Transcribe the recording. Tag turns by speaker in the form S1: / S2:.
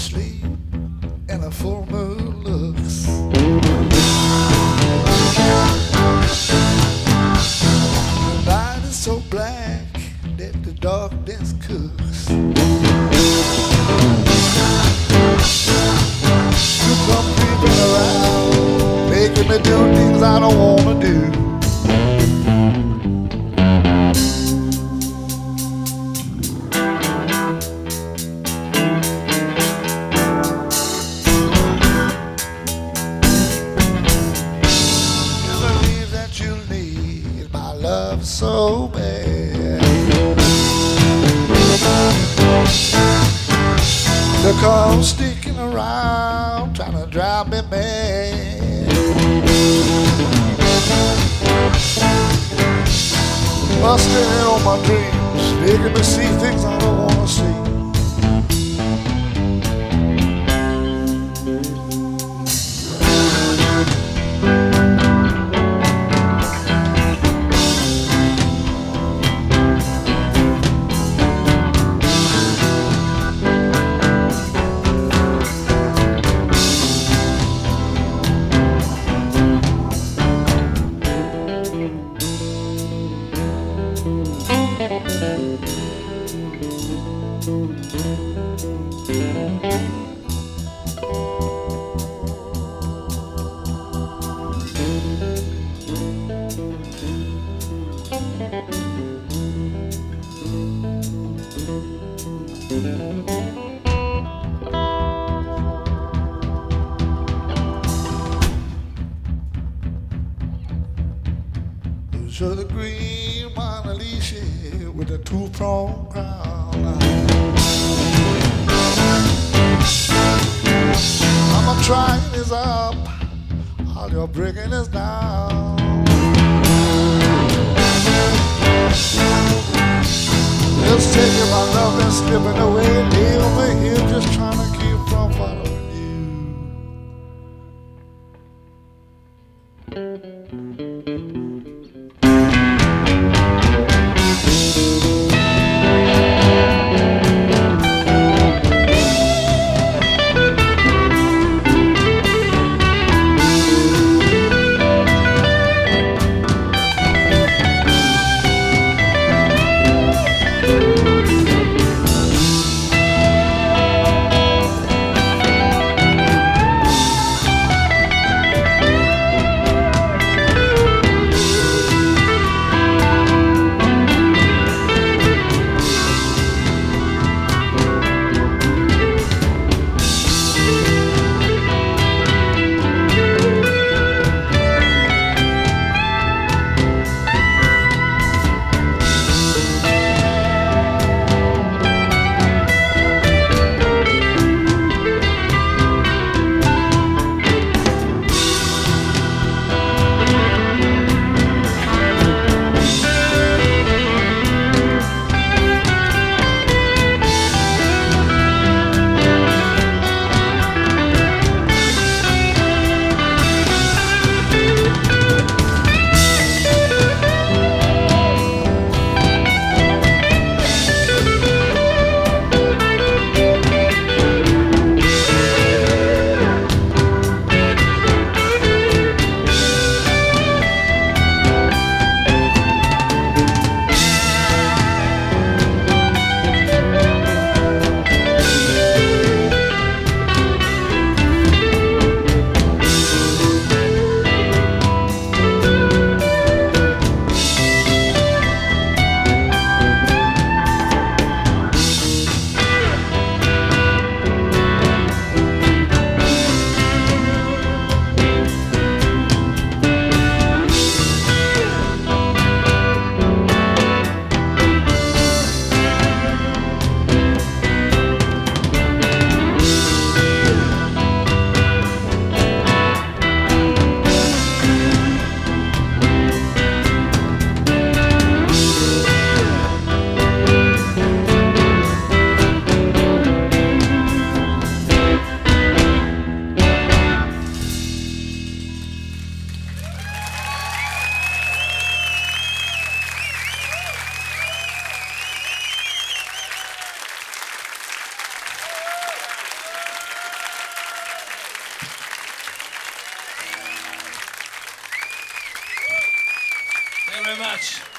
S1: sleep and a full moon looks. The night is so black that the darkness cooks. You come creeping around, making me do things I don't wanna do. Love so bad. The call's sticking around, trying to drive me mad. Busting in on my dreams, making me see things I don't wanna see. So the green Mona Lisa with a two-pronged crown. I'm trying is up, all you're bringing is down. Just taking my love and slipping away, leaving me here just trying to keep from following you.
S2: very much.